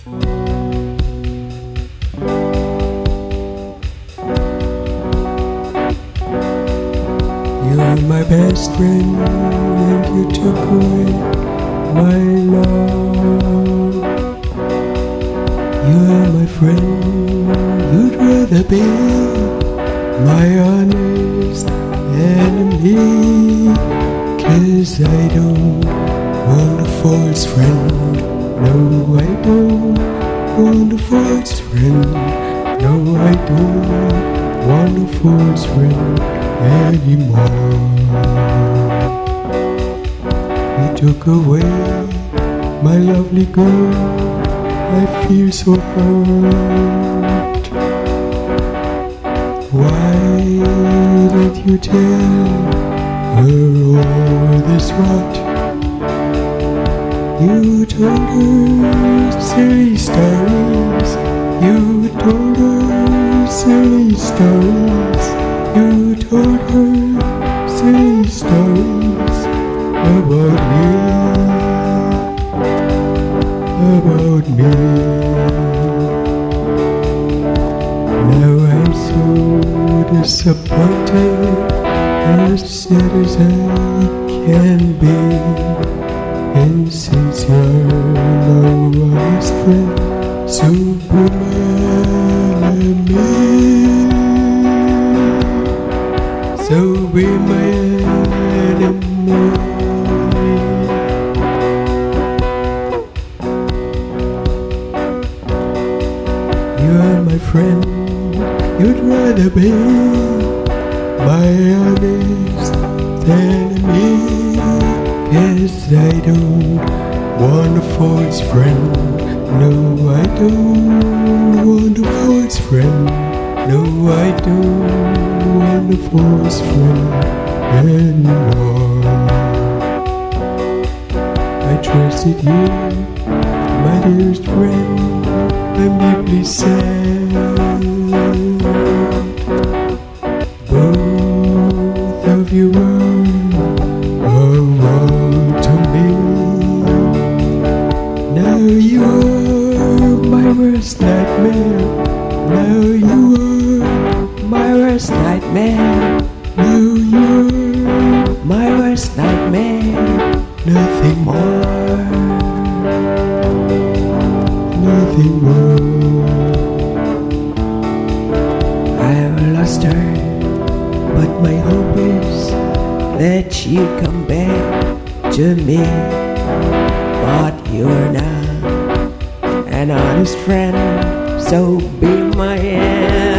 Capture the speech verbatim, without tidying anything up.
You're my best friend, and you took away my love. You're my friend, you'd rather be my honest enemy. 'Cause I don't want a false friend. No, I don't want a false friend. No, I don't want a false friend anymore. You took away my lovely girl, I feel so hurt. Why did you tell her all this rot? You told her silly stories. You told her silly stories. You told her silly stories about me, about me. Now I'm so disappointed, as sad as I can be. And since you're no honest friend, so be my enemy. So be my enemy. You are my friend, you'd rather be my honest enemy. 'Cause I don't want a false friend. No, I don't want a false friend. No, I don't want a false friend anymore. I trusted you, my dearest friend. I'm deeply sad. Both of you were wrong to me. Now you're my worst nightmare. Now you are my worst nightmare. Now you're my worst nightmare. Nothing more. Nothing more. I've lost her, but my hope is that she'll come back to me. But you're not an honest friend, so be my enemy.